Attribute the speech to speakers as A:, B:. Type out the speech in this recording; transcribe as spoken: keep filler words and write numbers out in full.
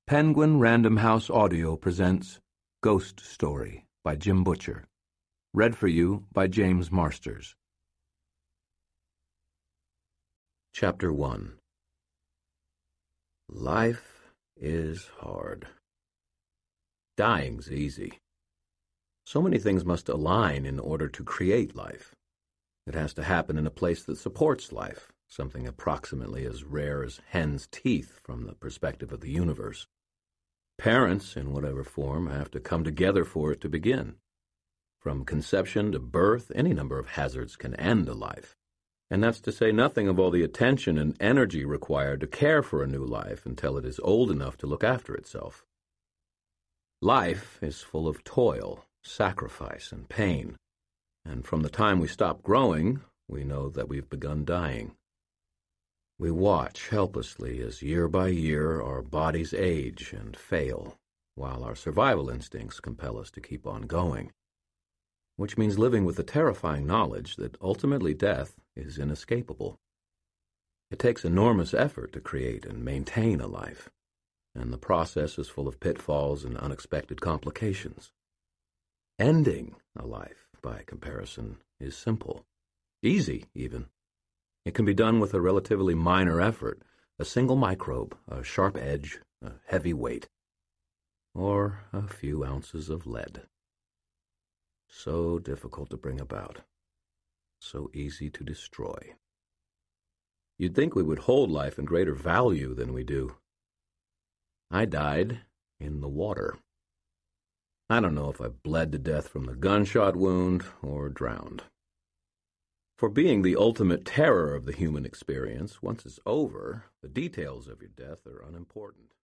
A: Penguin Random House Audio presents Ghost Story by Jim Butcher. Read for you by James Marsters. Chapter one. Life is hard. Dying's easy. So many things must align in order to create life. It has to happen in a place that supports life, something approximately as rare as hen's teeth from the perspective of the universe. Parents, in whatever form, have to come together for it to begin. From conception to birth, any number of hazards can end a life. And that's to say nothing of all the attention and energy required to care for a new life until it is old enough to look after itself. Life is full of toil, sacrifice, and pain. And from the time we stop growing, we know that we've begun dying. We watch helplessly as year by year our bodies age and fail, while our survival instincts compel us to keep on going, which means living with the terrifying knowledge that ultimately death is inescapable. It takes enormous effort to create and maintain a life, and the process is full of pitfalls and unexpected complications. Ending a life, by comparison, is simple, easy even. It can be done with a relatively minor effort, a single microbe, a sharp edge, a heavy weight, or a few ounces of lead. So difficult to bring about, so easy to destroy. You'd think we would hold life in greater value than we do. I died in the water. I don't know if I bled to death from the gunshot wound or drowned. For being the ultimate terror of the human experience, once it's over, the details of your death are unimportant.